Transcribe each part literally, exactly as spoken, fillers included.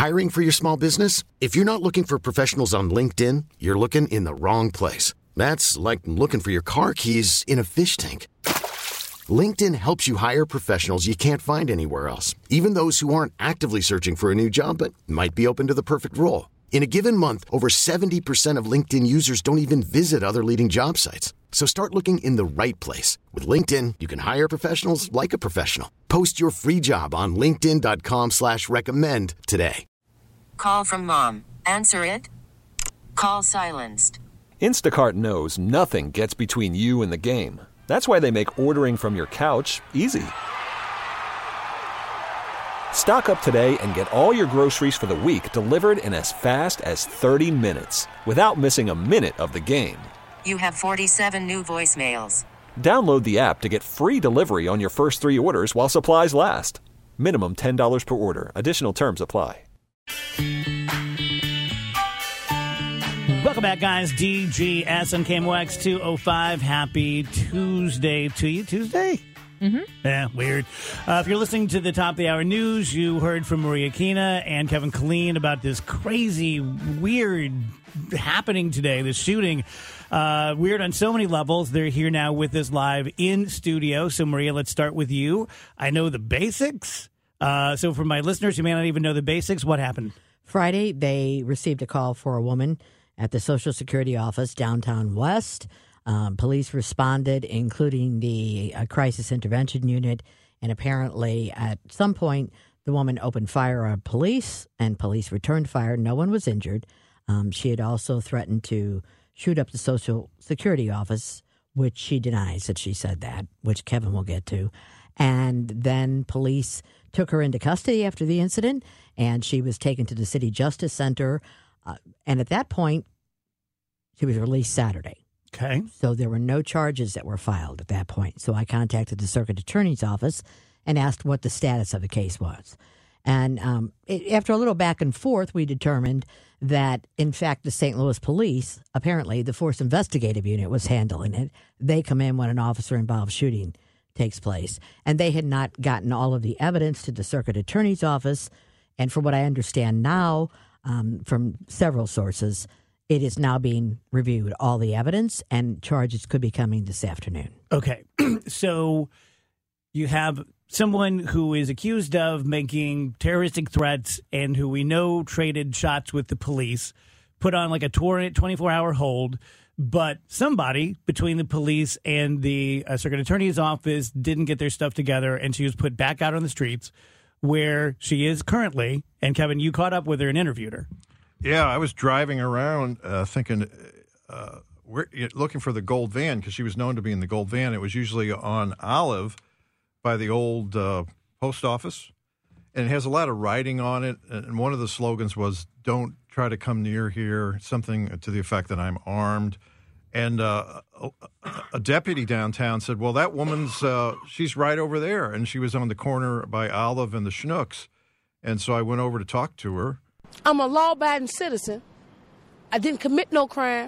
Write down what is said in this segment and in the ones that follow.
Hiring for your small business? If you're not looking for professionals on LinkedIn, you're looking in the wrong place. That's like looking for your car keys in a fish tank. LinkedIn helps you hire professionals you can't find anywhere else, even those who aren't actively searching for a new job but might be open to the perfect role. In a given month, over seventy percent of LinkedIn users don't even visit other leading job sites. So start looking in the right place. With LinkedIn, you can hire professionals like a professional. Post your free job on linkedin.com slash recommend today. Call from mom. Answer it. Call silenced. Instacart knows nothing gets between you and the game. That's why they make ordering from your couch easy. Stock up today and get all your groceries for the week delivered in as fast as thirty minutes without missing a minute of the game. You have forty-seven new voicemails. Download the app to get free delivery on your first three orders while supplies last. Minimum ten dollars per order. Additional terms apply. Welcome back, guys. D G S on K M O X two oh five. Happy Tuesday to you. Tuesday? Mm-hmm. Yeah, weird. Uh, if you're listening to the top of the hour news, you heard from Maria Kina and Kevin Killeen about this crazy, weird happening today, this shooting. Uh, weird on so many levels. They're here now with us live in studio. So, Maria, let's start with you. I know the basics. Uh, so, for my listeners who may not even know the basics, what happened? Friday, they received a call for a woman at the Social Security office downtown West. Um, police responded, including the uh, crisis intervention unit, and apparently at some point the woman opened fire on police, and police returned fire. No one was injured. Um, she had also threatened to shoot up the Social Security office, which she denies that she said that, which Kevin will get to. And then police took her into custody after the incident, and she was taken to the City Justice Center. Uh, and at that point, she was released Saturday. Okay. So there were no charges that were filed at that point. So I contacted the circuit attorney's office and asked what the status of the case was. And um, it, after a little back and forth, we determined that, in fact, the Saint Louis Police, apparently the Force Investigative Unit was handling it. They come in when an officer-involved shooting takes place. And they had not gotten all of the evidence to the circuit attorney's office. And from what I understand now, um, from several sources, it is now being reviewed, all the evidence, and charges could be coming this afternoon. Okay. So you have someone who is accused of making terroristic threats and who we know traded shots with the police, put on like a twenty-four hour hold, but somebody between the police and the uh, circuit attorney's office didn't get their stuff together, and she was put back out on the streets where she is currently. And Kevin, you caught up with her and interviewed her. Yeah, I was driving around uh, thinking, uh, we're looking for the gold van because she was known to be in the gold van. It was usually on Olive by the old uh, post office, and it has a lot of writing on it. And one of the slogans was, "Don't try to come near here," something to the effect that I'm armed. And uh, a, a deputy downtown said, well, that woman's, uh, she's right over there. And she was on the corner by Olive and the Schnucks. And so I went over to talk to her. I'm a law-abiding citizen. I didn't commit no crime.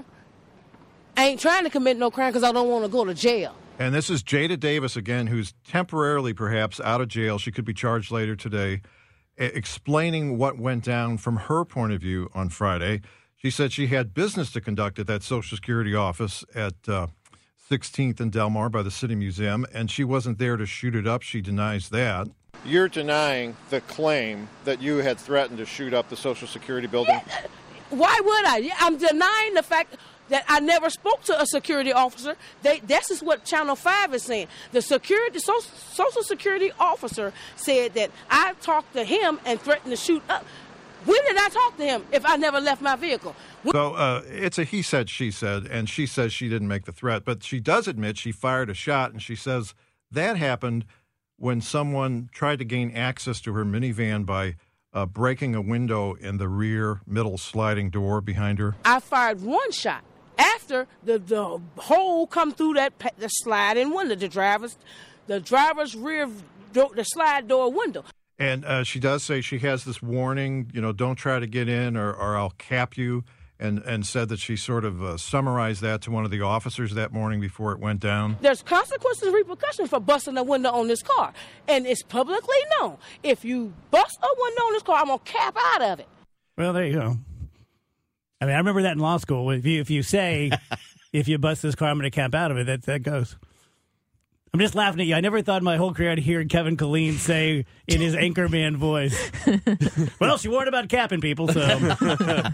I ain't trying to commit no crime because I don't want to go to jail. And this is Jada Davis again, who's temporarily perhaps out of jail. She could be charged later today, explaining what went down from her point of view on Friday. She said she had business to conduct at that Social Security office at uh, sixteenth and Delmar by the City Museum, and she wasn't there to shoot it up. She denies that. You're denying the claim that you had threatened to shoot up the Social Security building? Why would I? I'm denying the fact that I never spoke to a security officer. They, this is what Channel five is saying. The security, so, Social Security officer said that I talked to him and threatened to shoot up. When did I talk to him if I never left my vehicle? So uh, it's a he said, she said, and she says she didn't make the threat. But she does admit she fired a shot, and she says that happened when someone tried to gain access to her minivan by uh, breaking a window in the rear middle sliding door behind her. I fired one shot after the, the hole come through that the sliding window, the driver's, the driver's rear door, the slide door window. And uh, she does say she has this warning, you know, don't try to get in or, or I'll cap you. and, and said that she sort of uh, summarized that to one of the officers that morning before it went down. There's consequences and repercussions for busting the window on this car. And it's publicly known. If you bust a window on this car, I'm going to cap out of it. Well, there you go. I mean, I remember that in law school. If you if you say, if you bust this car, I'm going to cap out of it, that, that goes. I'm just laughing at you. I never thought in my whole career I'd hear Kevin Killeen say in his anchorman voice, well, she warned about capping people, so. You know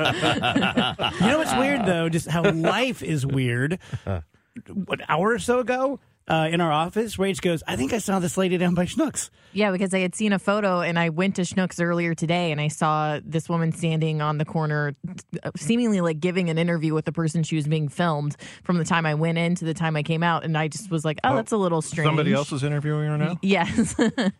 what's weird, though? Just how life is weird. An hour or so ago, uh, in our office, Rach goes, I think I saw this lady down by Schnucks. Yeah, because I had seen a photo, and I went to Schnucks earlier today, and I saw this woman standing on the corner, seemingly like giving an interview with the person she was being filmed from the time I went in to the time I came out, and I just was like, oh, oh that's a little strange. Somebody else is interviewing her now? Yes.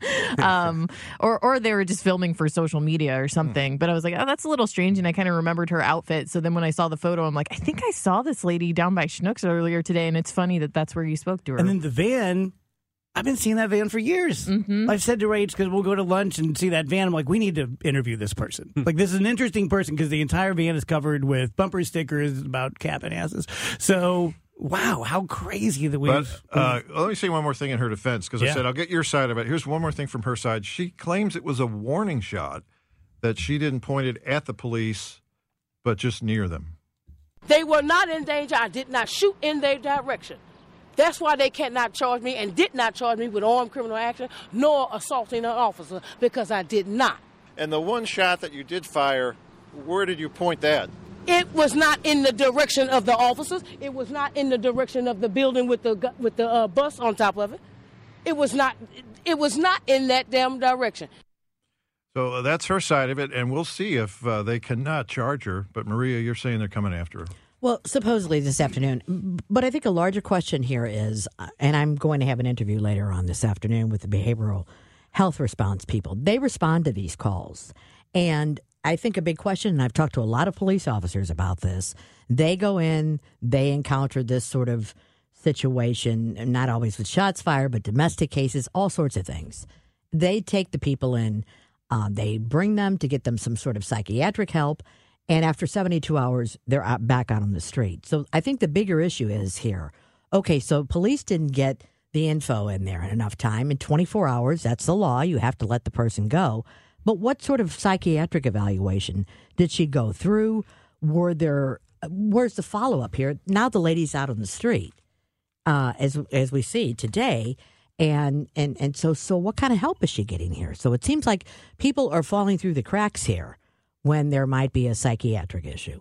um, or, or they were just filming for social media or something, but I was like, oh, that's a little strange, and I kind of remembered her outfit, so then when I saw the photo, I'm like, I think I saw this lady down by Schnucks earlier today, and it's funny that that's where you spoke to her. And then the van... I've been seeing that van for years. Mm-hmm. I've said to Rach, because we'll go to lunch and see that van, I'm like, we need to interview this person. Like, this is an interesting person because the entire van is covered with bumper stickers about capping asses. So, wow, how crazy that we've... But uh, let me say one more thing in her defense, because Yeah. I said, I'll get your side of it. Here's one more thing from her side. She claims it was a warning shot, that she didn't point it at the police, but just near them. They were not in danger. I did not shoot in their direction. That's why they cannot charge me and did not charge me with armed criminal action nor assaulting an officer, because I did not. And the one shot that you did fire, where did you point that? It was not in the direction of the officers. It was not in the direction of the building with the gu- with the uh, bus on top of it. It was not. It was not in that damn direction. So uh, that's her side of it, and we'll see if uh, they cannot charge her. But, Maria, you're saying they're coming after her. Well, supposedly this afternoon. But I think a larger question here is, uh, and I'm going to have an interview later on this afternoon with the behavioral health response people. They respond to these calls. And I think a big question, and I've talked to a lot of police officers about this, they go in, they encounter this sort of situation, not always with shots fired, but domestic cases, all sorts of things. They take the people in, uh, they bring them to get them some sort of psychiatric help. And after seventy-two hours, they're out, back out on the street. So I think the bigger issue is here. Okay, so police didn't get the info in there in enough time. In twenty-four hours, that's the law. You have to let the person go. But what sort of psychiatric evaluation did she go through? Were there? Where's the follow-up here? Now the lady's out on the street, uh, as as we see today. And, and, and so, so what kind of help is she getting here? So it seems like people are falling through the cracks here when there might be a psychiatric issue.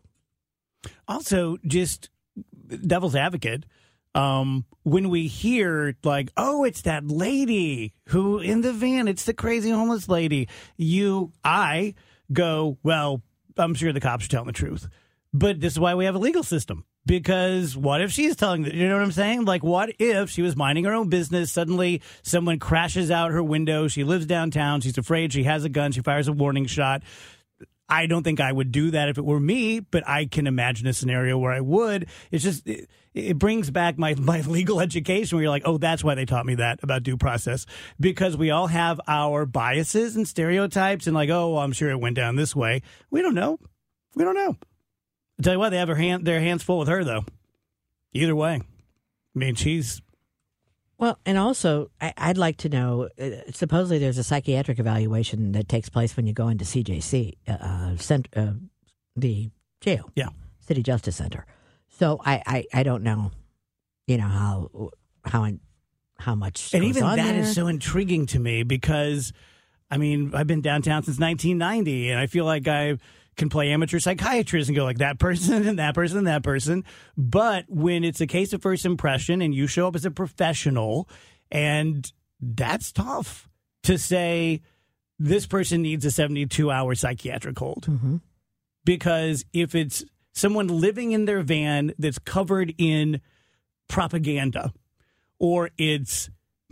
Also, just devil's advocate, um, when we hear like, oh, it's that lady who in the van, it's the crazy homeless lady, you, I go, well, I'm sure the cops are telling the truth. But this is why we have a legal system. Because what if she's telling the, you know what I'm saying? Like, what if she was minding her own business, suddenly someone crashes out her window, she lives downtown, she's afraid, she has a gun, she fires a warning shot. I don't think I would do that if it were me, but I can imagine a scenario where I would. It's just, it, it brings back my, my legal education where you're like, oh, that's why they taught me that about due process. Because we all have our biases and stereotypes and like, oh, well, I'm sure it went down this way. We don't know. We don't know. I'll tell you what, they have her hand, their hands full with her, though. Either way. I mean, she's... Well, and also, I, I'd like to know, uh, supposedly there's a psychiatric evaluation that takes place when you go into C J C, uh, cent, uh, the jail, yeah, City Justice Center. So I, I, I don't know, you know, how how how much And goes even on that there. is so intriguing to me because, I mean, I've been downtown since nineteen ninety, and I feel like I can play amateur psychiatrist and go like that person and that person and that person. But when it's a case of first impression and you show up as a professional, and that's tough to say this person needs a seventy-two hour psychiatric hold. Mm-hmm. Because if it's someone living in their van that's covered in propaganda, or it's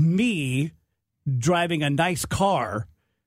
me driving a nice car,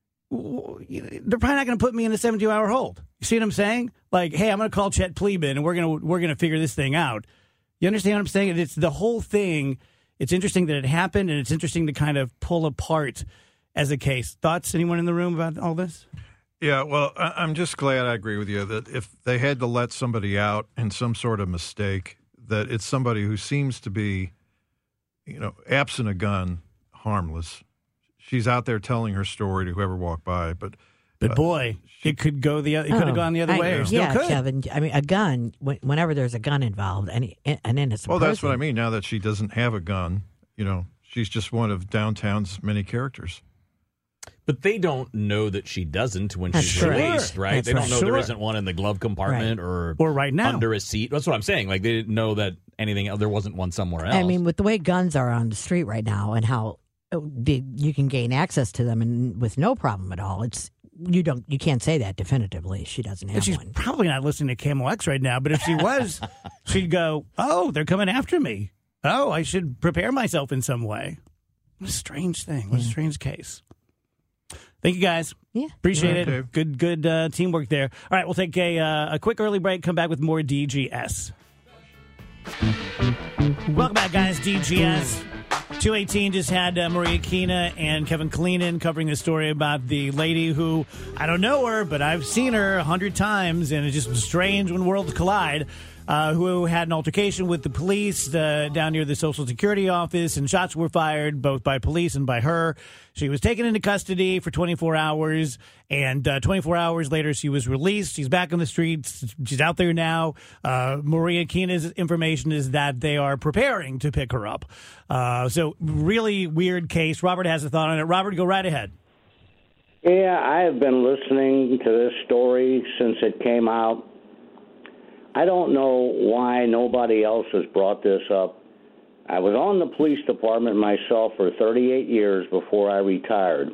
they're probably not going to put me in a seventy-two hour hold. You see what I'm saying? Like, hey, I'm going to call Chet Pleban and we're going to we're going to figure this thing out. You understand what I'm saying? It's the whole thing. It's interesting that it happened, and it's interesting to kind of pull apart as a case. Thoughts? Anyone in the room about all this? Yeah, well, I- I'm just glad I agree with you that if they had to let somebody out in some sort of mistake, that it's somebody who seems to be, you know, absent a gun, harmless. She's out there telling her story to whoever walked by, but But uh, boy, she, it could go the other, it Oh, could have gone the other I- way. Or still yeah, could. Kevin. I mean, a gun. wh- Whenever there's a gun involved, any an innocent. well, that's person, what I mean. Now that she doesn't have a gun, you know, she's just one of downtown's many characters. But they don't know that she doesn't when That's she's true. released, right? That's they don't right. know Sure. there isn't one in the glove compartment or Or right now. under a seat. That's what I'm saying. Like they didn't know that anything else, there wasn't one somewhere else. I mean, with the way guns are on the street right now, and how uh, the, you can gain access to them and with no problem at all, it's you don't you can't say that definitively. She doesn't have And she's one. probably not listening to K M O X right now, but if she was, she'd go, oh, they're coming after me. Oh, I should prepare myself in some way. What a strange thing. What a strange case. Thank you, guys. Yeah. Appreciate Okay. it. Good, good uh, teamwork there. All right, we'll take a, uh, a quick early break, come back with more D G S. Welcome back, guys. D G S. two eighteen just had uh, Maria Kina and Kevin Keenan covering a story about the lady who, I don't know her, but I've seen her a hundred times, and it's just strange when worlds collide, uh, who had an altercation with the police uh, down near the Social Security office, and shots were fired, both by police and by her. She was taken into custody for twenty-four hours, and uh, twenty-four hours later, she was released. She's back on the streets. She's out there now. Uh, Maria Kina's information is that they are preparing to pick her up. Uh, so, really weird case. Robert has a thought on it. Robert, go right ahead. Yeah, I have been listening to this story since it came out. I don't know why nobody else has brought this up. I was on the police department myself for thirty-eight years before I retired.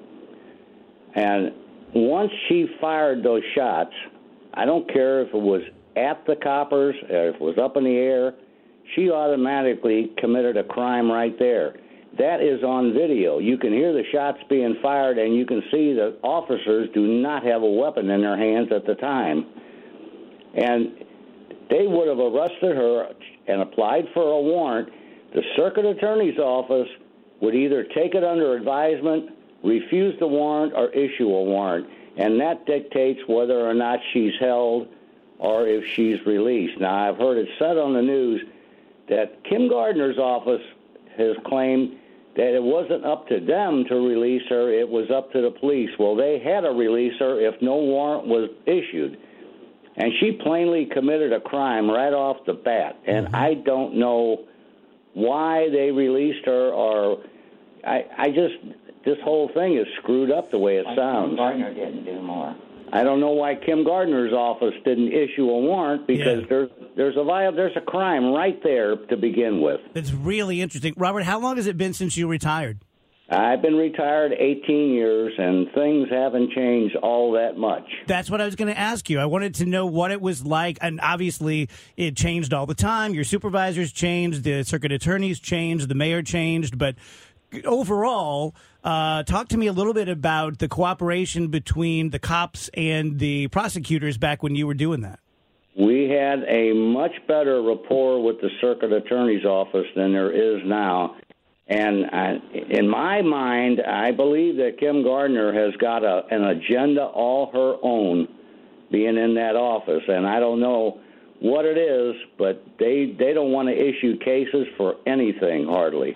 And once she fired those shots, I don't care if it was at the coppers or if it was up in the air, she automatically committed a crime right there. That is on video. You can hear the shots being fired, and you can see the officers do not have a weapon in their hands at the time. And they would have arrested her and applied for a warrant. The circuit attorney's office would either take it under advisement, refuse the warrant, or issue a warrant. And that dictates whether or not she's held or if she's released. Now, I've heard it said on the news that Kim Gardner's office has claimed that it wasn't up to them to release her, it was up to the police. Well, they had to release her if no warrant was issued. And she plainly committed a crime right off the bat. And mm-hmm. I don't know why they released her, or I, I just, this whole thing is screwed up the way it Why sounds. Kim Gardner didn't do more. I don't know why Kim Gardner's office didn't issue a warrant, because yeah. there's there's a viol- there's a crime right there to begin with. It's really interesting. Robert, how long has it been since you retired? I've been retired eighteen years, and things haven't changed all that much. That's what I was going to ask you. I wanted to know what it was like, and obviously it changed all the time. Your supervisors changed, the circuit attorneys changed, the mayor changed, but overall, uh, talk to me a little bit about the cooperation between the cops and the prosecutors back when you were doing that. We had a much better rapport with the circuit attorney's office than there is now. And I, in my mind, I believe that Kim Gardner has got a, an agenda all her own being in that office. And I don't know what it is, but they, they don't want to issue cases for anything, hardly.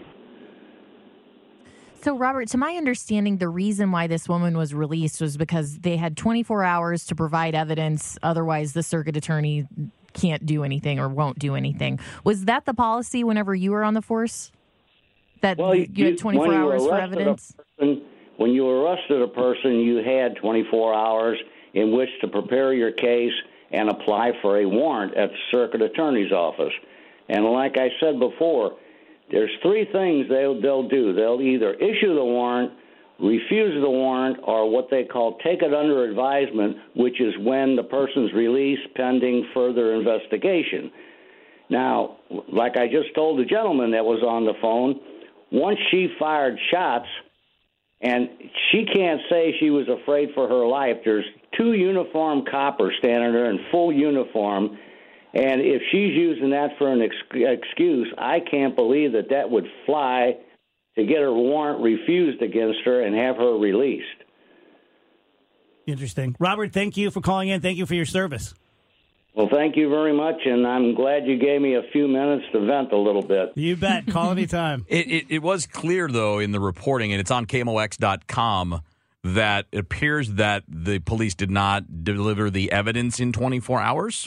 So, Robert, to my understanding, the reason why this woman was released was because they had twenty-four hours to provide evidence. Otherwise, the circuit attorney can't do anything or won't do anything. Was that the policy whenever you were on the force? That well, you, you had twenty-four you hours for evidence? Person, when you arrested a person, you had twenty-four hours in which to prepare your case and apply for a warrant at the circuit attorney's office. And like I said before, there's three things they'll, they'll do. They'll either issue the warrant, refuse the warrant, or what they call take it under advisement, which is when the person's released pending further investigation. Now, like I just told the gentleman that was on the phone, once she fired shots, and she can't say she was afraid for her life, there's two uniformed coppers standing there in full uniform, and if she's using that for an ex- excuse, I can't believe that that would fly to get her warrant refused against her and have her released. Interesting. Robert, thank you for calling in. Thank you for your service. Well, thank you very much, and I'm glad you gave me a few minutes to vent a little bit. You bet. Call anytime. It, it, it was clear, though, in the reporting, and it's on K M O X dot com, that it appears that the police did not deliver the evidence in twenty-four hours.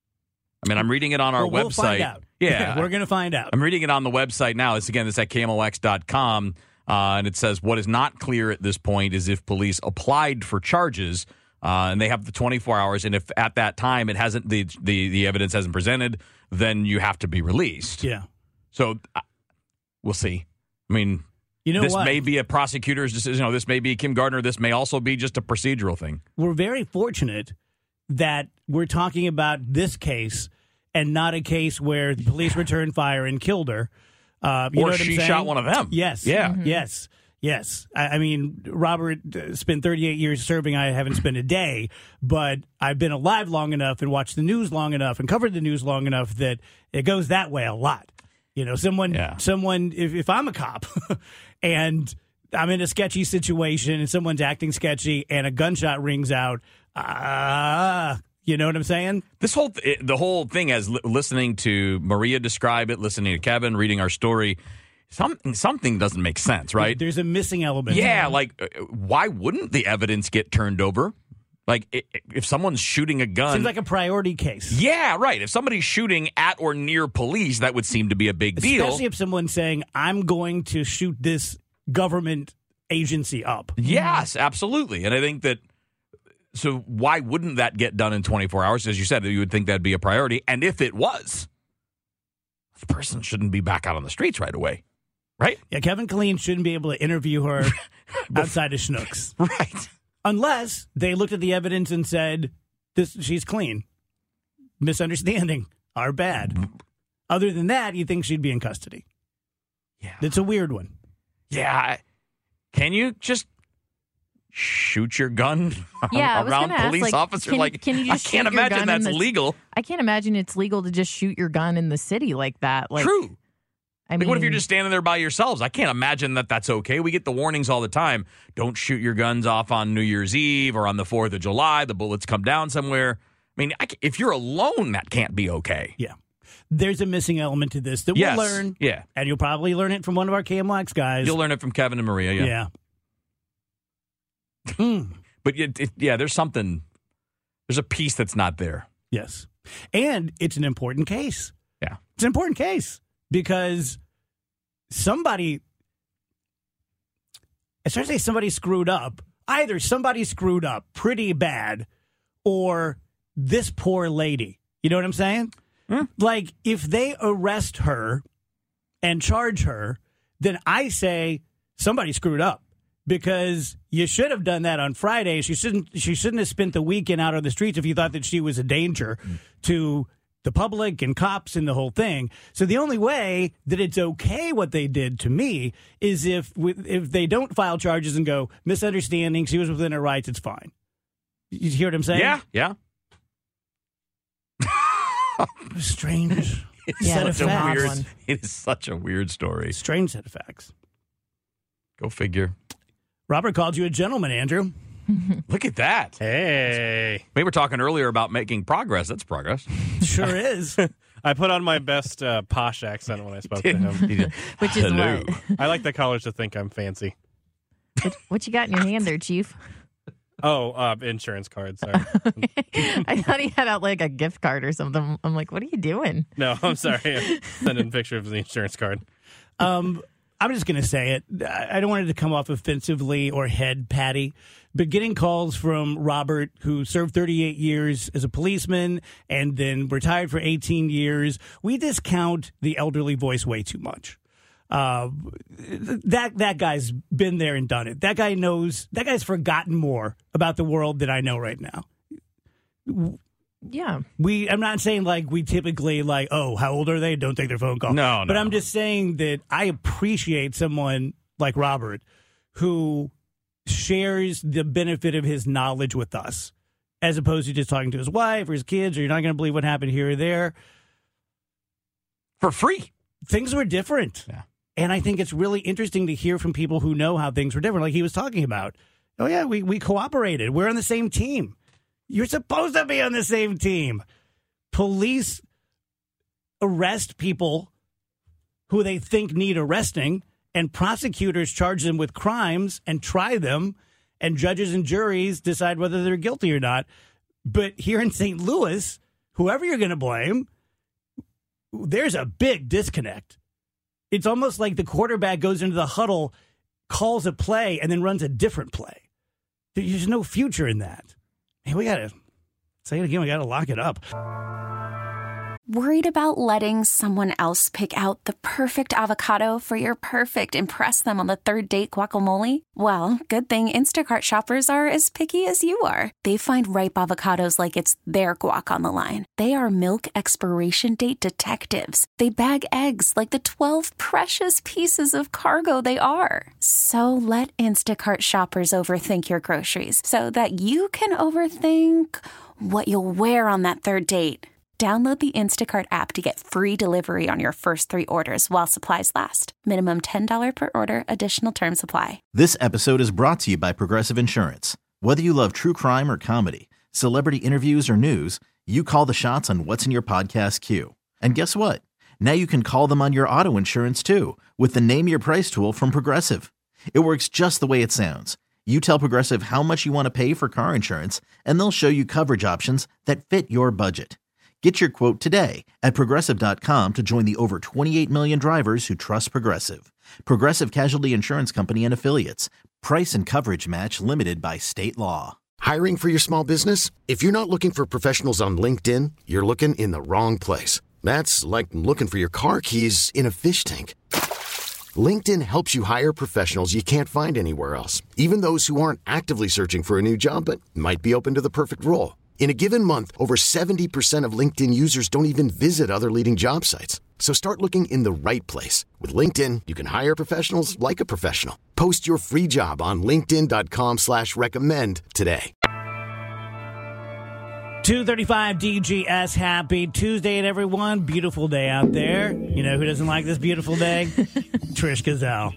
I mean, I'm reading it on our well, we'll website. Find out. Yeah. We're going to find out. I'm reading it on the website now. It's, again, it's at K M O X dot com, uh, and it says what is not clear at this point is if police applied for charges, uh, and they have the twenty-four hours, and if at that time it hasn't the, the, the evidence hasn't presented, then you have to be released. Yeah. So uh, we'll see. I mean, you know this what? may be a prosecutor's decision. You know, this may be Kim Gardner. This may also be just a procedural thing. We're very fortunate that we're talking about this case and not a case where the police returned fire and killed her. Uh, you or know what she I'm saying? shot one of them. Yes. Yeah. Mm-hmm. Yes. Yes. I, I mean, Robert uh, spent thirty-eight years serving. I haven't spent a day, but I've been alive long enough and watched the news long enough and covered the news long enough that it goes that way a lot. You know, someone, yeah. someone, if, if I'm a cop and I'm in a sketchy situation and someone's acting sketchy and a gunshot rings out, ah, uh, you know what I'm saying? This whole th- the whole thing, as li- listening to Maria describe it, listening to Kevin, reading our story, something something doesn't make sense, right? There's a missing element. Yeah, like uh, why wouldn't the evidence get turned over? Like i- if someone's shooting a gun, seems like a priority case. Yeah, right. If somebody's shooting at or near police, that would seem to be a big deal. Especially if someone's saying, "I'm going to shoot this government agency up." Yes, absolutely. And I think that. So why wouldn't that get done in twenty-four hours? As you said, you would think that'd be a priority. And if it was, the person shouldn't be back out on the streets right away, right? Yeah, Kevin Killeen shouldn't be able to interview her outside of Schnucks. Right. Unless they looked at the evidence and said, "This, she's clean." Misunderstanding. Our bad. Other than that, you think she'd be in custody. Yeah. It's a weird one. Yeah. Can you just shoot your gun yeah, around ask, police like, officers? Can, like, can you just I can't shoot your imagine gun that's in the, legal. I can't imagine it's legal to just shoot your gun in the city like that. Like, True. I like, mean, what if you're just standing there by yourselves? I can't imagine that that's okay. We get the warnings all the time. Don't shoot your guns off on New Year's Eve or on the fourth of July. The bullets come down somewhere. I mean, I, if you're alone, that can't be okay. Yeah. There's a missing element to this that yes. we'll learn. Yeah. And you'll probably learn it from one of our K M O X guys. You'll learn it from Kevin and Maria. Yeah. Yeah. Mm. But it, it, yeah, there's something, there's a piece that's not there. Yes. And it's an important case. Yeah. It's an important case because somebody, I start to say somebody screwed up. Either somebody screwed up pretty bad or this poor lady. You know what I'm saying? Hmm. Like, if they arrest her and charge her, then I say somebody screwed up. Because you should have done that on Friday. She shouldn't. She shouldn't have spent the weekend out on the streets if you thought that she was a danger to the public and cops and the whole thing. So the only way that it's okay what they did to me is if if they don't file charges and go misunderstanding. She was within her rights. It's fine. You hear what I'm saying? Yeah. Yeah. Strange Yeah, set of Such a facts. weird, one. it is such a weird story. Strange set of facts. Go figure. Robert called you a gentleman, Andrew. Look at that. Hey. We were talking earlier about making progress. That's progress. Sure is. I put on my best uh, posh accent when I spoke to him. Which is Hello. what? I like the callers to think I'm fancy. What, what you got in your hand there, Chief? Oh, uh, insurance card. Sorry. I thought he had out like a gift card or something. I'm like, what are you doing? No, I'm sorry. I'm sending a picture of the insurance card. Um, I'm just going to say it. I I don't want it to come off offensively or head patty, but getting calls from Robert, who served thirty-eight years as a policeman and then retired for eighteen years, we discount the elderly voice way too much. Uh, that that guy's been there and done it. That guy knows. That guy's forgotten more about the world than I know right now. Yeah. We, I'm not saying like we typically like, oh, how old are they? Don't take their phone call. No, no. But I'm just saying that I appreciate someone like Robert who shares the benefit of his knowledge with us, as opposed to just talking to his wife or his kids, or you're not going to believe what happened here or there. For free. Things were different. Yeah. And I think it's really interesting to hear from people who know how things were different, like he was talking about. Oh, yeah, we, we cooperated. We're on the same team. You're supposed to be on the same team. Police arrest people who they think need arresting, and prosecutors charge them with crimes and try them, and judges and juries decide whether they're guilty or not. But here in Saint Louis, whoever you're going to blame, there's a big disconnect. It's almost like the quarterback goes into the huddle, calls a play, and then runs a different play. There's no future in that. Hey, we got to say it again. We got to lock it up. Worried about letting someone else pick out the perfect avocado for your perfect impress them on the third date guacamole? Well, good thing Instacart shoppers are as picky as you are. They find ripe avocados like it's their guac on the line. They are milk expiration date detectives. They bag eggs like the twelve precious pieces of cargo they are. So let Instacart shoppers overthink your groceries so that you can overthink what you'll wear on that third date. Download the Instacart app to get free delivery on your first three orders while supplies last. Minimum ten dollars per order. Additional terms apply. This episode is brought to you by Progressive Insurance. Whether you love true crime or comedy, celebrity interviews or news, you call the shots on what's in your podcast queue. And guess what? Now you can call them on your auto insurance too with the Name Your Price tool from Progressive. It works just the way it sounds. You tell Progressive how much you want to pay for car insurance, and they'll show you coverage options that fit your budget. Get your quote today at Progressive dot com to join the over twenty-eight million drivers who trust Progressive. Progressive Casualty Insurance Company and Affiliates. Price and coverage match limited by state law. Hiring for your small business? If you're not looking for professionals on LinkedIn, you're looking in the wrong place. That's like looking for your car keys in a fish tank. LinkedIn helps you hire professionals you can't find anywhere else, even those who aren't actively searching for a new job but might be open to the perfect role. In a given month, over seventy percent of LinkedIn users don't even visit other leading job sites. So start looking in the right place. With LinkedIn, you can hire professionals like a professional. Post your free job on linkedin dot com slash recommend today. two thirty-five D G S. Happy Tuesday, everyone. Beautiful day out there. You know who doesn't like this beautiful day? Trish Gazelle.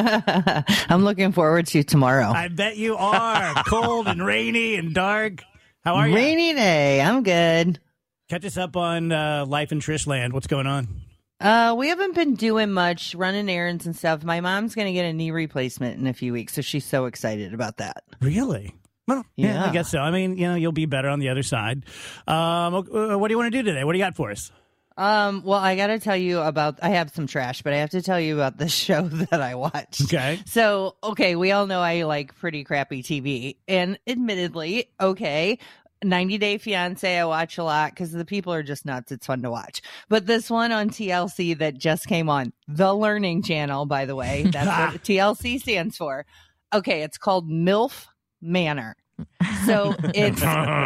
I'm looking forward to tomorrow. I bet you are. Cold and rainy and dark. How are you? Rainy day. I'm good. Catch us up on uh, Life in Trish Land. What's going on? Uh, we haven't been doing much, running errands and stuff. My mom's going to get a knee replacement in a few weeks, so she's so excited about that. Really? Well, yeah, yeah. I guess so. I mean, you know, you'll be better on the other side. Um, uh, what do you want to do today? What do you got for us? Um, well, I got to tell you about, I have some trash, but I have to tell you about the show that I watched. Okay. So, okay, we all know I like pretty crappy T V, and admittedly, okay, ninety Day Fiancé I watch a lot because the people are just nuts. It's fun to watch. But this one on T L C that just came on, the Learning Channel, by the way, that's what T L C stands for. Okay, it's called MILF Manor. So it's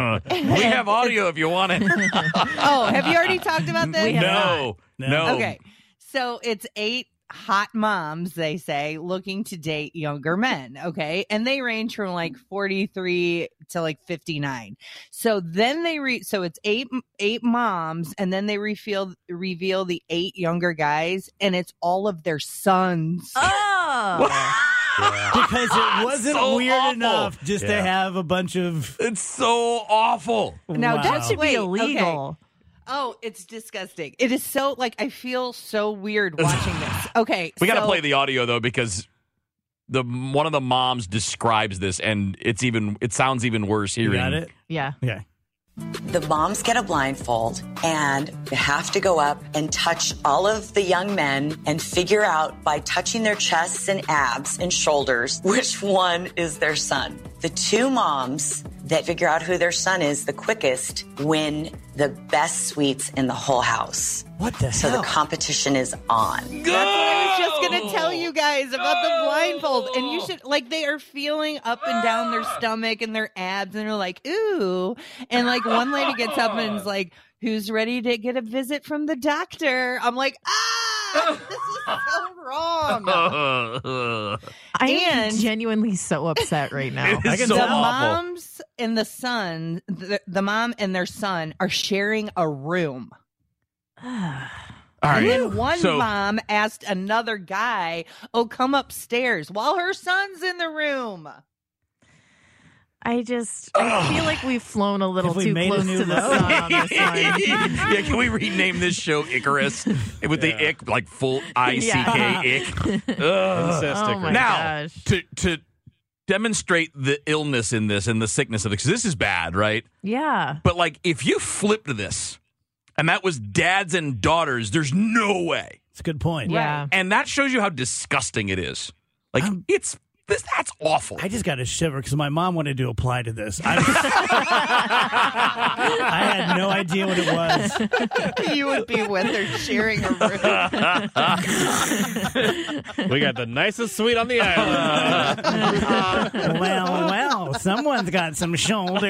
we have audio if you want it. Oh, have you already talked about this? No, no, no. Okay, so it's eight hot moms, they say, looking to date younger men. Okay, and they range from like forty-three to like fifty-nine. So then they re so it's eight eight moms, and then they reveal reveal the eight younger guys, and it's all of their sons. Oh. Yeah. Because it wasn't so weird awful. enough just yeah. to have a bunch of. It's so awful. Now wow. That should Wait, be illegal. Okay. Oh, it's disgusting. It is so, like, I feel so weird watching this. Okay. We got to so, play the audio, though, because the one of the moms describes this, and it's even it sounds even worse hearing. You got it? Yeah. Yeah. The moms get a blindfold and have to go up and touch all of the young men and figure out by touching their chests and abs and shoulders which one is their son. The two moms that figure out who their son is the quickest win the best suites in the whole house. What the so hell? The competition is on. That's what I was just going to tell you guys about the blindfold. And you should, like, they are feeling up and down their stomach and their abs, and they're like, ooh. And, like, one lady gets up and is like, who's ready to get a visit from the doctor? I'm like, ah, this is so wrong. I And- am genuinely so upset right now. It is I can so the tell. awful. moms and the son, the, the mom and their son are sharing a room. All And right. then one so, mom asked another guy, oh, come upstairs while her son's in the room. I just I feel like we've flown a little Have we too made a close new to the low? sun on this one. Yeah, can we rename this show Icarus with the ick, like full I C K Yeah. ick? Ugh. Oh my now, gosh. to to demonstrate the illness in this and the sickness of it, because this is bad, right? Yeah. But like, if you flipped this, and that was dads and daughters, there's no way. It's a good point. Yeah. And that shows you how disgusting it is. Like, it's this. That's awful. I just got a shiver because my mom wanted to apply to this. I, I had no idea what it was. You would be with her sharing a room. We got the nicest suite on the island. well, well, someone's got some shoulders.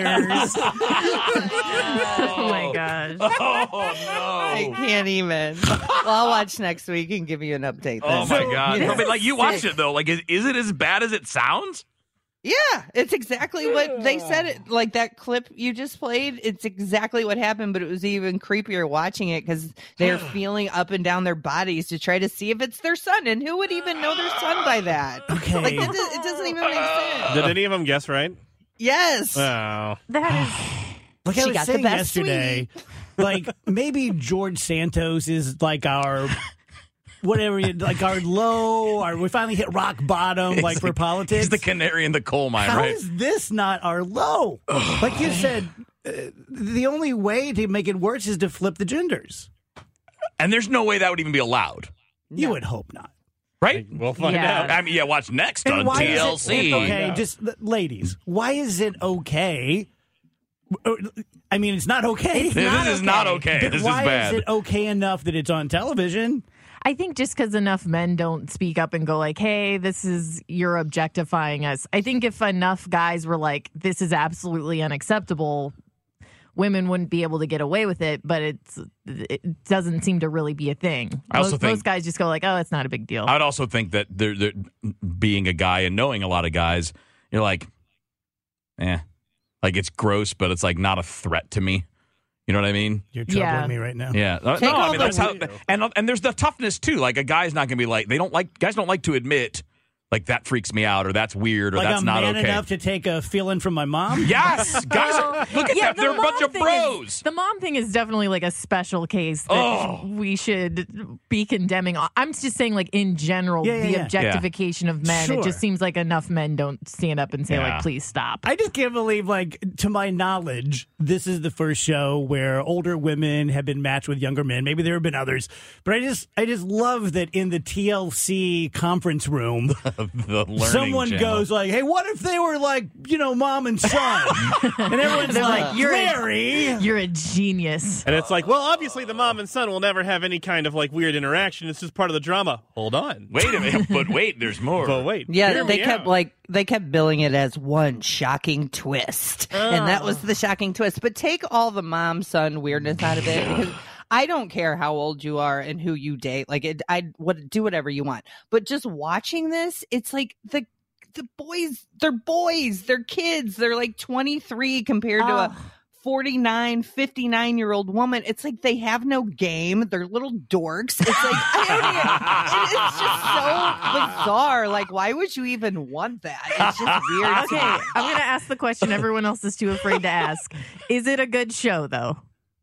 Oh my gosh. Oh no! I can't even. Well, I'll watch next week and give you an update. Oh then. my god! You know, I mean, like you watched sick. it though. Like, is, is it as bad as it sounds? Yeah, it's exactly what they said. It like that clip you just played. It's exactly what happened, but it was even creepier watching it because they're feeling up and down their bodies to try to see if it's their son, and who would even know their son by that? Okay, like it, it doesn't even make sense. Did any of them guess right? Yes. Oh. That is Like She I was got the saying best yesterday, like maybe George Santos is like our whatever, you- like our low, or we finally hit rock bottom, like for politics. He's the canary in the coal mine, How right? is this not our low? Like you said, uh, the only way to make it worse is to flip the genders. And there's no way that would even be allowed, You would hope not. right? We'll find Yeah. out. I mean, yeah. Watch next And on why T L C. is it okay? Just uh, ladies, why is it okay? I mean, it's not okay. It's this not is okay. not okay. But This why is bad. is it okay enough that it's on television? I think just because enough men don't speak up and go like, hey, this is, you're objectifying us. I think if enough guys were like, this is absolutely unacceptable, women wouldn't be able to get away with it, but it's it doesn't seem to really be a thing. I also most, think- most guys just go like, oh, it's not a big deal. I would also think that they're, they're, being a guy and knowing a lot of guys, you're like, eh, like it's gross, but it's like not a threat to me. You know what I mean? You're troubling Yeah. me right now. Yeah. Uh, Take no, I all mean the that's how. weird- And and there's the toughness too. Like a guy's not going to be like they don't like guys don't like to admit like that freaks me out or that's weird or Like that's I'm not man okay. enough to take a feeling from my mom. Yes, guys are look at Yeah, them. the They're a bunch mom of thing bros. Is, the mom thing is definitely like a special case that Oh. we should be condemning. I'm just saying, like in general, Yeah, yeah, the yeah. objectification of men. Sure. It just seems like enough men don't stand up and say Yeah. like, please stop. I just can't believe, like, to my knowledge, this is the first show where older women have been matched with younger men. Maybe there have been others, but I just, I just love that in the T L C conference room, the learning someone channel. goes like, "Hey, what if they were like, you know, mom and son?" And everyone's They're like, like, "You're a- Larry." You're a genius. And it's like, well, obviously the mom and son will never have any kind of like weird interaction. It's just part of the drama. Hold on. Wait a minute, but wait, there's more. But wait. Yeah, hear they me kept out. like they kept billing it as one shocking twist, and that was the shocking twist. But take all the mom son weirdness out of it. Because I don't care how old you are and who you date. Like, it, I would do whatever you want. But just watching this, it's like the the boys. They're boys. They're kids. They're like twenty-three compared to a forty-nine, fifty-nine year old woman. It's like they have no game. They're little dorks. It's like, I mean, it- it's just so bizarre. Like, why would you even want that? It's just weird. to Okay, me. I'm going to ask the question everyone else is too afraid to ask. Is it a good show, though?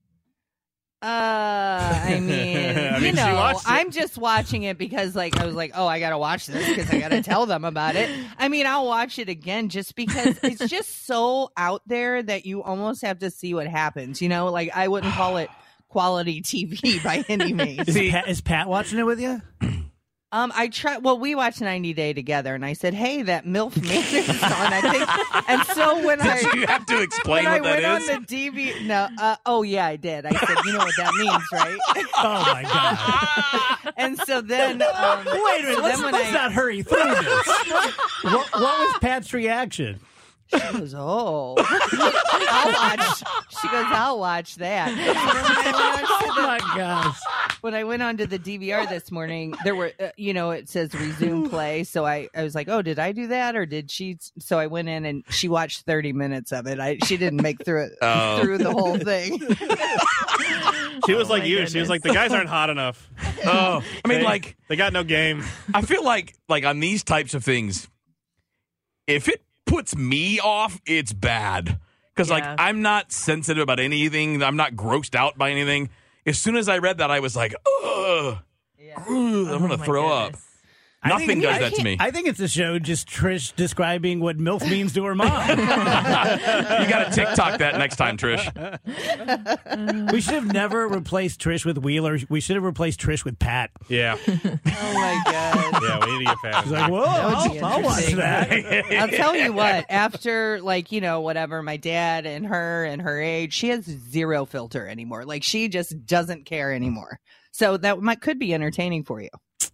Uh, I mean, I you mean, she know, watched it. I'm just watching it because, like, I was like, oh, I gotta watch this because I gotta tell them about it. I mean, I'll watch it again just because it's just so out there that you almost have to see what happens. You know, like I wouldn't call it quality T V by any means. Is, Pat, is Pat watching it with you? Um, I try. Well, we watched ninety Day together, and I said, "Hey, that MILF Manor is on." I think, and so when I Did you have to explain when what I that went is? on the D V, no, uh, oh yeah, I did. I said, "You know what that means, right?" Oh my god! And so then, um, Wait a minute. so Let's, then when let's I- not hurry through this. what, what was Pat's reaction? She goes, "Oh, I'll watch." She goes, "I'll watch that." And then when I went on to Oh the- my gosh! when I went on to the D V R this morning, there were, uh, you know, it says resume play. So I, I was like, oh, did I do that or did she? So I went in and she watched thirty minutes of it. I she didn't make through it Oh. through the whole thing. She was Oh like my you. She goodness. was like, the guys aren't hot enough. Oh, I mean, They- like they got no game. I feel like like on these types of things, if it puts me off, it's bad. Because, Yeah. like, I'm not sensitive about anything. I'm not grossed out by anything. As soon as I read that, I was like, ugh. I'm going to my throw up. goodness. I Nothing think- does I that to can't- me. I think it's a show just Trish describing what MILF means to her mom. You got to TikTok that next time, Trish. We should have never replaced Trish with Wheeler. We should have replaced Trish with Pat. Yeah. Oh my god. Yeah, we need to get past She's it. like, whoa, That would be I'll, I'll watch interesting. that. I'll tell you what, after like, you know, whatever, my dad and her and her age, she has zero filter anymore. Like she just doesn't care anymore. So that might could be entertaining for you.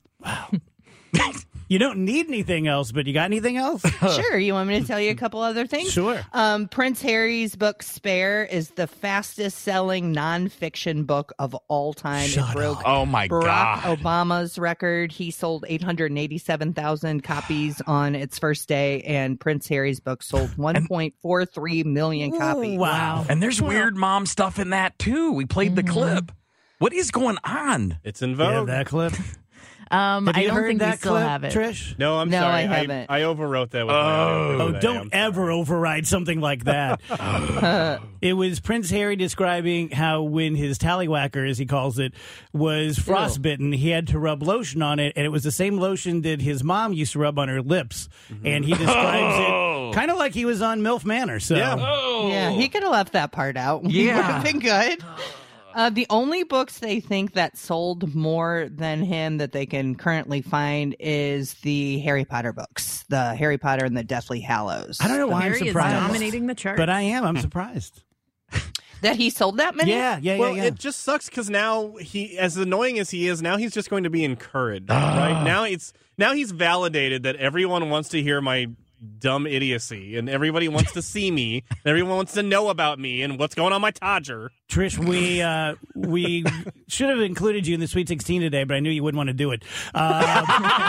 You don't need anything else, but you got anything else? Sure. You want me to tell you a couple other things? Sure. Um, Prince Harry's book Spare is the fastest selling nonfiction book of all time. Shut it broke up. Oh, my Barack God. Obama's record. He sold eight hundred eighty-seven thousand copies on its first day, and Prince Harry's book sold one point four three million copies. Wow. And there's weird mom stuff in that, too. We played the clip. What is going on? It's in Yeah, vogue. that clip. Um, Have I you don't heard think we that still clip, have it. Trish? No, I'm No, sorry. I haven't. I, overwrote that with Oh. my Oh, own. don't ever override something like that. It was Prince Harry describing how when his tallywhacker, as he calls it, was frostbitten, he had to rub lotion on it, and it was the same lotion that his mom used to rub on her lips. And he describes Oh. it kind of like he was on MILF Manor. So. Yeah. Oh. Yeah, he could have left that part out. Yeah. Would have been good. Uh, the only books they think that sold more than him that they can currently find is the Harry Potter books, the Harry Potter and the Deathly Hallows. I don't know why I'm Harry is surprised. dominating the chart. But I am. I'm surprised. That he sold that many? Yeah, yeah, yeah, Well, yeah. it just sucks because now he, as annoying as he is, now he's just going to be encouraged. Right now, it's now he's validated that everyone wants to hear my dumb idiocy, and everybody wants to see me, and everyone wants to know about me and what's going on my Todger. Trish, we uh, we should have included you in the Sweet sixteen today, but I knew you wouldn't want to do it. Uh,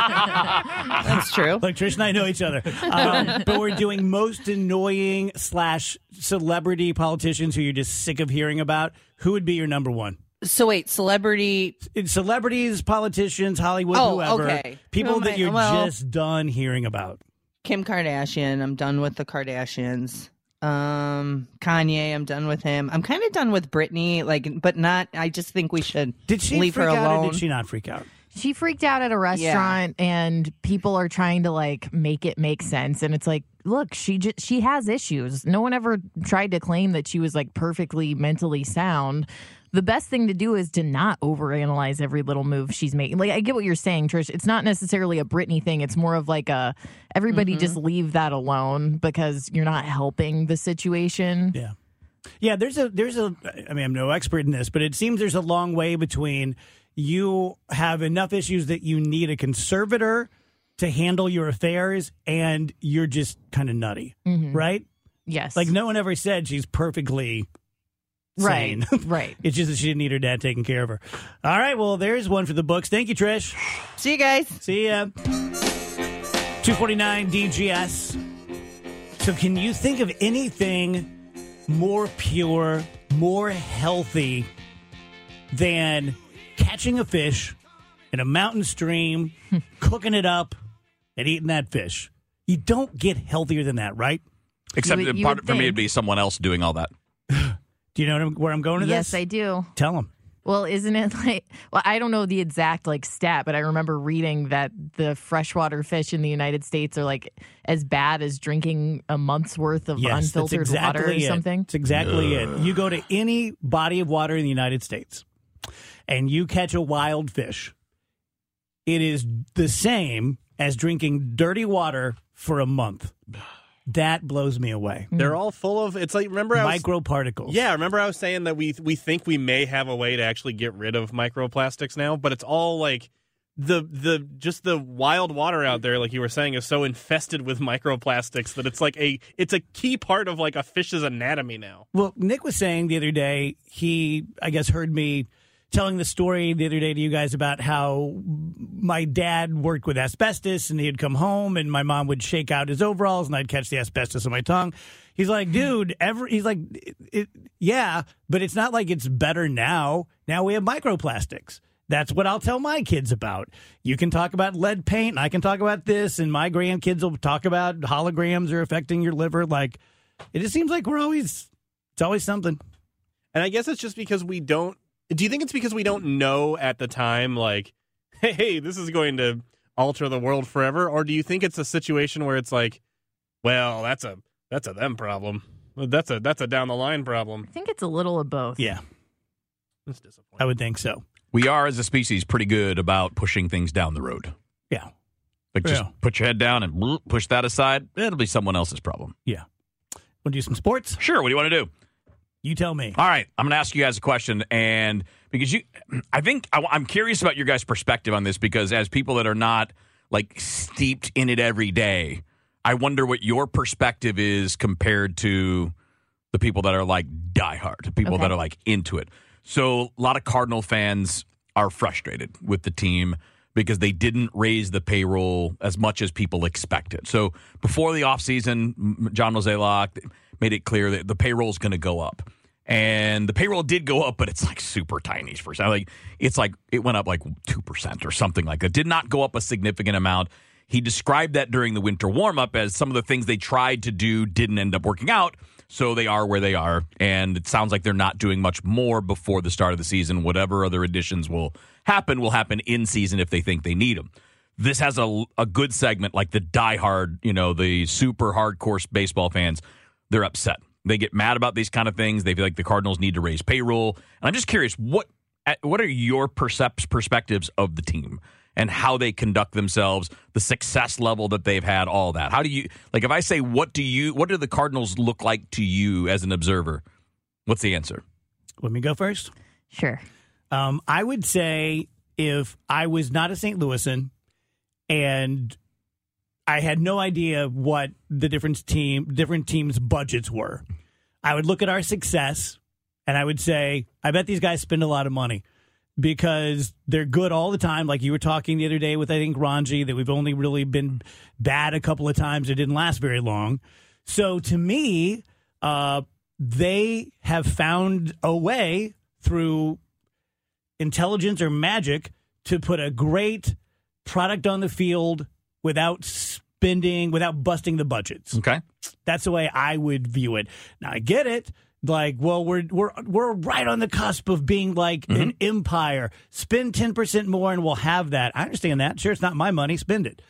That's true. Look, Trish and I know each other. Um, but we're doing most annoying slash celebrity politicians who you're just sick of hearing about. Who would be your number one? So wait, celebrity. Celebrities, politicians, Hollywood, Oh, whoever. okay. People Who am that I- you're well- just done hearing about. Kim Kardashian. I'm done with the Kardashians. Um, Kanye. I'm done with him. I'm kind of done with Britney. Like, but not. I just think we should Did she leave freak her out alone. or did she not freak out? She freaked out at a restaurant, and people are trying to like make it make sense. And it's like, look, she just she has issues. No one ever tried to claim that she was like perfectly mentally sound. The best thing to do is to not overanalyze every little move she's making. Like, I get what you're saying, Trish. It's not necessarily a Britney thing. It's more of like a everybody just leave that alone because you're not helping the situation. Yeah. Yeah, there's a there's a I mean, I'm no expert in this, but it seems there's a long way between you have enough issues that you need a conservator to handle your affairs and you're just kind of nutty, Mhm. right? Yes. Like no one ever said she's perfectly Right, sane. right. It's just that she didn't need her dad taking care of her. All right, well, there's one for the books. Thank you, Trish. See you guys. See ya. two forty-nine D G S. So can you think of anything more pure, more healthy than catching a fish in a mountain stream, cooking it up, and eating that fish? You don't get healthier than that, right? Except You would- you part, would for me, think. it'd be someone else doing all that. Do you know what I'm- where I'm going with Yes, this? I do. Tell them. Well, isn't it like, well, I don't know the exact like stat, but I remember reading that the freshwater fish in the United States are like as bad as drinking a month's worth of Yes, that's unfiltered exactly water or it. something. That's exactly it. You go to any body of water in the United States and you catch a wild fish, it is the same as drinking dirty water for a month. That blows me away. They're all full of. It's like remember I was, Microparticles. Yeah, remember I was saying that we we think we may have a way to actually get rid of microplastics now, but it's all like the the just the wild water out there, like you were saying, is so infested with microplastics that it's like a it's a key part of like a fish's anatomy now. Well, Nick was saying the other day, he, I guess, heard me telling the story the other day to you guys about how my dad worked with asbestos and he'd come home and my mom would shake out his overalls and I'd catch the asbestos on my tongue. He's like, dude, ever, he's like, it, it, yeah, but it's not like it's better now. Now we have microplastics. That's what I'll tell my kids about. You can talk about lead paint, and I can talk about this, and my grandkids will talk about holograms are affecting your liver. Like, it just seems like we're always, it's always something. And I guess it's just because we don't, do you think it's because we don't know at the time, like, hey, hey, this is going to alter the world forever? Or do you think it's a situation where it's like, well, that's a, that's a them problem. That's a, that's a down the line problem. I think it's a little of both. Yeah. That's disappointing. I would think so. We are, as a species, pretty good about pushing things down the road. Yeah. Like, just Yeah. put your head down and bloop, push that aside. It'll be someone else's problem. Yeah. Want to do some sports? Sure. What do you want to do? You tell me. All right. I'm going to ask you guys a question. And because you, I think I, I'm curious about your guys' perspective on this, because as people that are not like steeped in it every day, I wonder what your perspective is compared to the people that are like diehard, people Okay. that are like into it. So a lot of Cardinal fans are frustrated with the team because they didn't raise the payroll as much as people expected. So before the offseason, John Mozeliak made it clear that the payroll is going to go up. And the payroll did go up, but it's like super tiny percent. Like it's like it went up like two percent or something like that. Did not go up a significant amount. He described that during the winter warm-up as some of the things they tried to do didn't end up working out. So they are where they are, and it sounds like they're not doing much more before the start of the season. Whatever other additions will happen will happen in season if they think they need them. This has a, a good segment, like the diehard, you know, the super hardcore baseball fans. They're upset. They get mad about these kind of things. They feel like the Cardinals need to raise payroll. And I'm just curious, what what are your percept- perspectives of the team and how they conduct themselves, the success level that they've had, all that? How do you, like, if I say, what do you, what do the Cardinals look like to you as an observer? What's the answer? Let me go first. Sure. Um, I would say if I was not a Saint Louisan and I had no idea what the different team, different teams' budgets were, I would look at our success and I would say, I bet these guys spend a lot of money because they're good all the time. Like you were talking the other day with, I think, Ranji, that we've only really been bad a couple of times. It didn't last very long. So to me, uh, they have found a way through intelligence or magic to put a great product on the field without spending, without busting the budgets. Okay. That's the way I would view it. Now, I get it. Like, well, we're we're we're right on the cusp of being like mm-hmm. an empire. Spend ten percent more and we'll have that. I understand that. Sure, it's not my money. Spend it.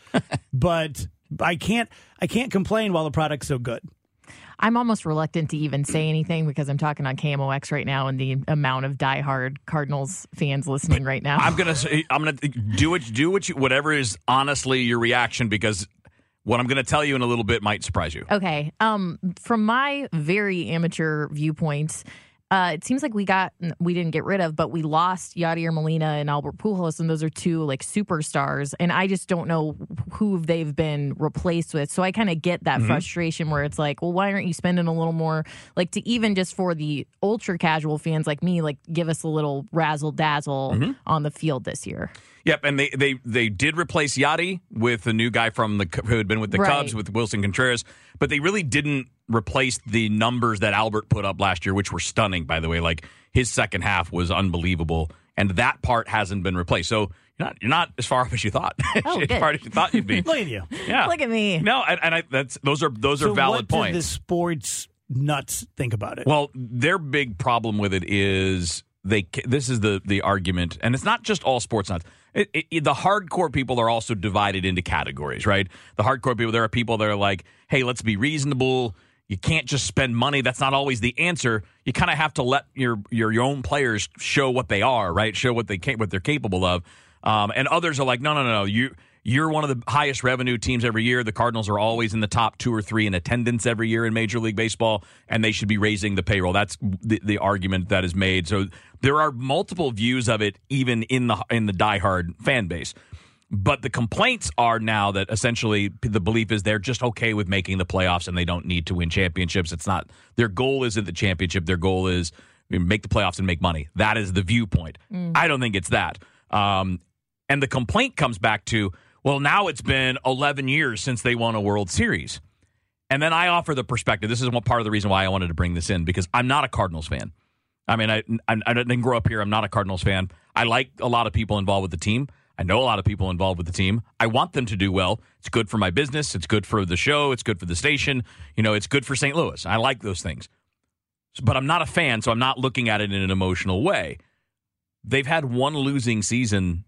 But I can't I can't complain while the product's so good. I'm almost reluctant to even say anything because I'm talking on K M O X right now and the amount of diehard Cardinals fans listening right now. I'm gonna say, I'm gonna do it. Do what you, whatever is honestly your reaction, because what I'm going to tell you in a little bit might surprise you. Okay. Um, from my very amateur viewpoints, uh, it seems like we got, we didn't get rid of, but we lost Yadier Molina and Albert Pujols, and those are two like superstars. And I just don't know who they've been replaced with. So I kind of get that mm-hmm. frustration where it's like, well, why aren't you spending a little more? Like to even just for the ultra casual fans like me, like give us a little razzle dazzle mm-hmm. on the field this year. Yep, and they, they, they did replace Yadi with a new guy from the who had been with the right. Cubs, with Wilson Contreras, but they really didn't replace the numbers that Albert put up last year, which were stunning, by the way. Like his second half was unbelievable, and that part hasn't been replaced. So you're not you're not as far off as you thought. Oh, as good. far as you thought you'd be. Look at you. Yeah, look at me. No, and, and I, that's those are those so are valid what points. What do the sports nuts think about it? Well, their big problem with it is they. This is the the argument, and it's not just all sports nuts. It, it, the hardcore people are also divided into categories, right? The hardcore people, there are people that are like, hey, let's be reasonable. You can't just spend money. That's not always the answer. You kind of have to let your, your your own players show what they are, right? Show what they can, what they're capable of. Um, and others are like, no, no, no, no. You you're one of the highest revenue teams every year. The Cardinals are always in the top two or three in attendance every year in Major League Baseball, and they should be raising the payroll. That's the, the argument that is made. So there are multiple views of it, even in the in the diehard fan base. But the complaints are now that essentially the belief is they're just okay with making the playoffs and they don't need to win championships. It's not their goal isn't the championship. Their goal is make the playoffs and make money. That is the viewpoint. Mm. I don't think it's that. Um, and the complaint comes back to, well, now it's been eleven years since they won a World Series. And then I offer the perspective. This is one part of the reason why I wanted to bring this in, because I'm not a Cardinals fan. I mean, I, I, I didn't grow up here. I'm not a Cardinals fan. I I like a lot of people involved with the team. I know a lot of people involved with the team. I want them to do well. It's good for my business. It's good for the show. It's good for the station. You know, it's good for Saint Louis. I like those things. But I'm not a fan, so I'm not looking at it in an emotional way. They've had one losing season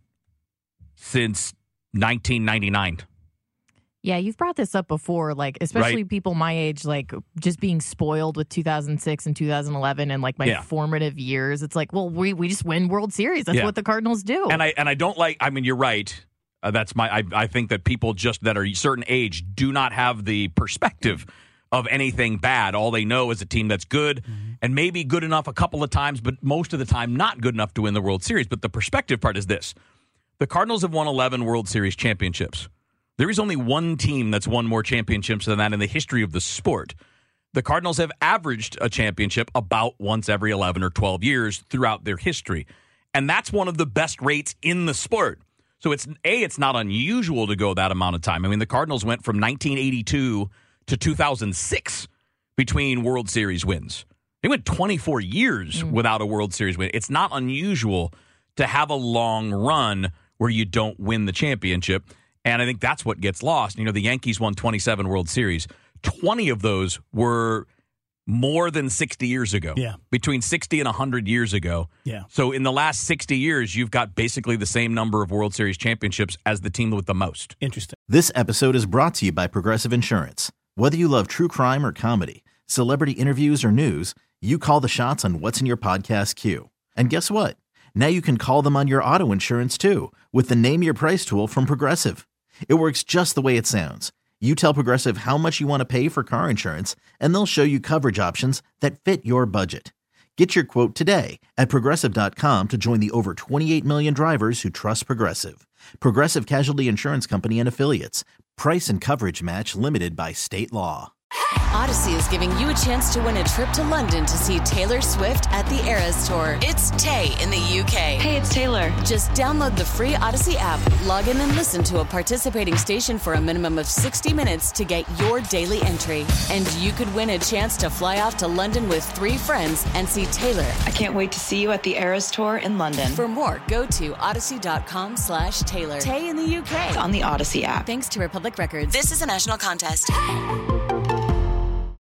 since nineteen ninety-nine. Yeah, you've brought this up before, like, especially Right. people my age, like, just being spoiled with two thousand six and two thousand eleven and, like, my Yeah. formative years. It's like, well, we, we just win World Series. That's Yeah. what the Cardinals do. And I and I don't like, I mean, you're right. Uh, that's my, I, I think that people just that are a certain age do not have the perspective of anything bad. All they know is a team that's good mm-hmm. and maybe good enough a couple of times, but most of the time not good enough to win the World Series. But the perspective part is this. The Cardinals have won eleven World Series championships. There is only one team that's won more championships than that in the history of the sport. The Cardinals have averaged a championship about once every eleven or twelve years throughout their history. And that's one of the best rates in the sport. So it's A, it's not unusual to go that amount of time. I mean, the Cardinals went from nineteen eighty-two to two thousand six between World Series wins. They went twenty-four years mm. without a World Series win. It's not unusual to have a long run where you don't win the championship. And I think that's what gets lost. You know, the Yankees won twenty-seven World Series. twenty of those were more than sixty years ago. Yeah. Between sixty and one hundred years ago. Yeah. So in the last sixty years, you've got basically the same number of World Series championships as the team with the most. Interesting. This episode is brought to you by Progressive Insurance. Whether you love true crime or comedy, celebrity interviews or news, you call the shots on what's in your podcast queue. And guess what? Now you can call them on your auto insurance too with the Name Your Price tool from Progressive. It works just the way it sounds. You tell Progressive how much you want to pay for car insurance, and they'll show you coverage options that fit your budget. Get your quote today at Progressive dot com to join the over twenty-eight million drivers who trust Progressive. Progressive Casualty Insurance Company and Affiliates. Price and coverage match limited by state law. Odyssey is giving you a chance to win a trip to London to see Taylor Swift at the Eras Tour. It's Tay in the U K. Hey, it's Taylor. Just download the free Odyssey app, log in and listen to a participating station for a minimum of sixty minutes to get your daily entry. And you could win a chance to fly off to London with three friends and see Taylor. I can't wait to see you at the Eras Tour in London. For more, go to odyssey.com slash Taylor. Tay in the U K. It's on the Odyssey app. Thanks to Republic Records. This is a national contest.